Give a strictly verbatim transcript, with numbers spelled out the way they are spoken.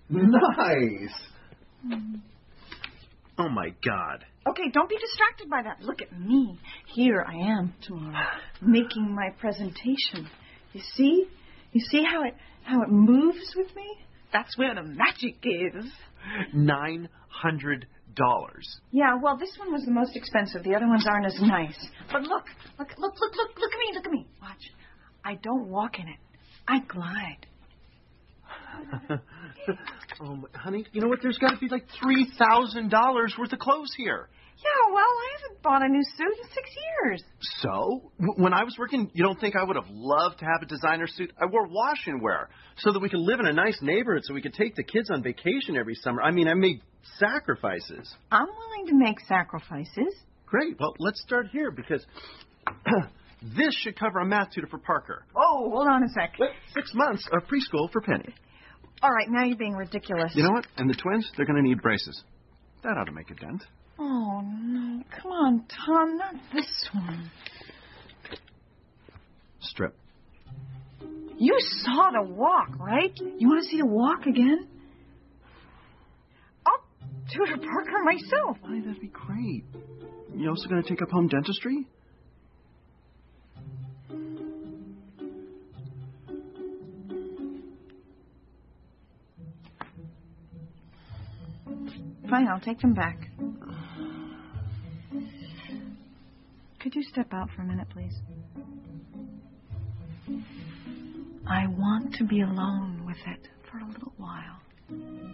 Nice. Mm. Oh, my God. Okay, don't be distracted by that. Look at me. Here I am tomorrow, making my presentation. You see? You see how it how it moves with me? That's where the magic is. Nine hundred dollars. Yeah, well, this one was the most expensive. The other ones aren't as nice. But look, look, look, look, look, look at me, look at me. Watch. I don't walk in it. I glide. Oh, honey, you know what? There's got to be like three thousand dollars worth of clothes here. Yeah, well, I haven't bought a new suit in six years. So, w- when I was working, you don't think I would have loved to have a designer suit? I wore wash and wear so that we could live in a nice neighborhood, so we could take the kids on vacation every summer. I mean, I made sacrifices. I'm willing to make sacrifices. Great. Well, let's start here because this should cover a math tutor for Parker. Oh, hold on a sec. Six months of preschool for Penny. All right, now you're being ridiculous. You know what? And the twins, they're going to need braces. That ought to make a dent. Oh, no. Come on, Tom, not this one. Strip. You saw the walk, right? You want to see the walk again? I'll tutor Parker myself. Why, that'd be great. You also going to take up home dentistry? Fine, I'll take them back. Could you step out for a minute, please? I want to be alone with it for a little while.